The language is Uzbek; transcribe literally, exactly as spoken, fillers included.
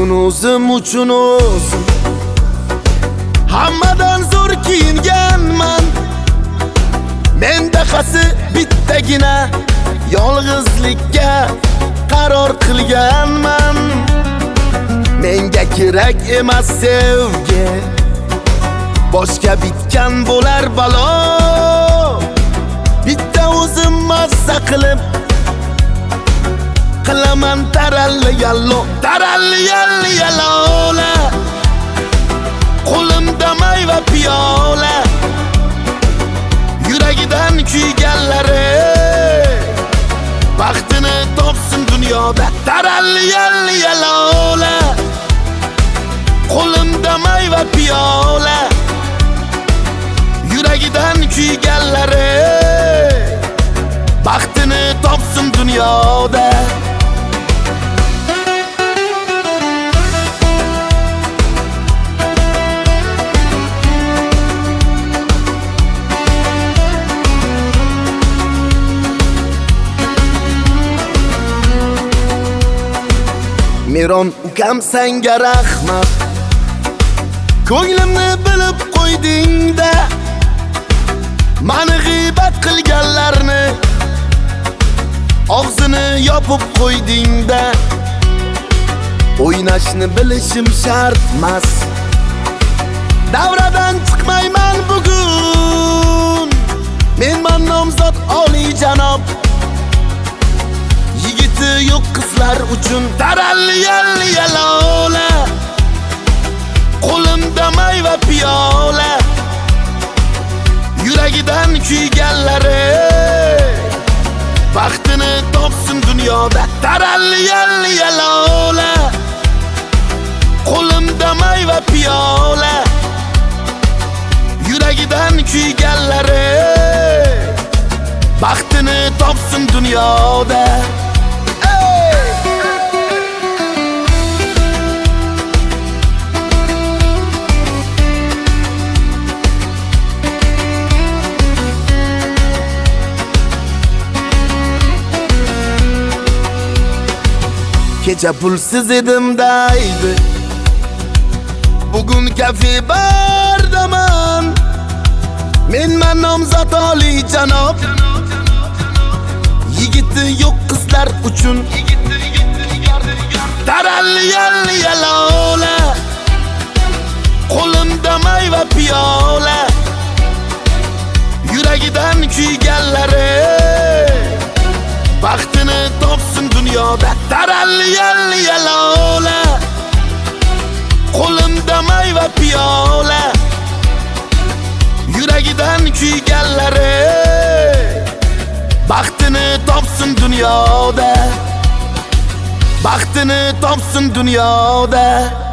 Bugun o'zim uchun o'zim hammadan zo'r kiyinganman. Menda xasi bittagina yolg'izlikka qaror qilganman. Menga kerak emas sevgi, boshqa bitgan bo'lar balo. Bitta o'zim mazza qilib qilaman taralli yallo, taralli yalli yalola. Qo'limda mayva piyola, yuragidan kuyganlari baxtini topsin dunyoda. Taralli yalli yalola, qo'limda mayva piyola, yuragidan kuyganlari baxtini topsin dunyoda. Miron ukam senga rahmat, ko'nglimni bilib qo'yding-da. Mani g'iybat qilganlarni og'zini yopib qo'yding-da. O'ynashni bilishim shart emas, davradan chiqmayman bugun. Menman nomzod oliyjanob, yigiti yo'q qizlar uchun. Taralli yalli yalola, qo'limda mayva piyola, yuragidan kuyganlari baxtini topsin dunyoda. Taralli yalli yalola, qo'limda mayva piyola, yuragidan kuyganlari baxtini topsin dunyoda. Kecha pulsiz edim daydi, bugun kafe bardaman. Menman nomzod oliyjanob, yigiti yo'q qizlar uchun. Taralli yalli yalola, qo'limda mayva piyola, yuragidan kuyganlari baxtini topsin dunyoda. Taralli yalli yalola, qo'limda mayva piyola, yuragidan kuyganlari baxtini topsin dunyoda, baxtini topsin dunyoda.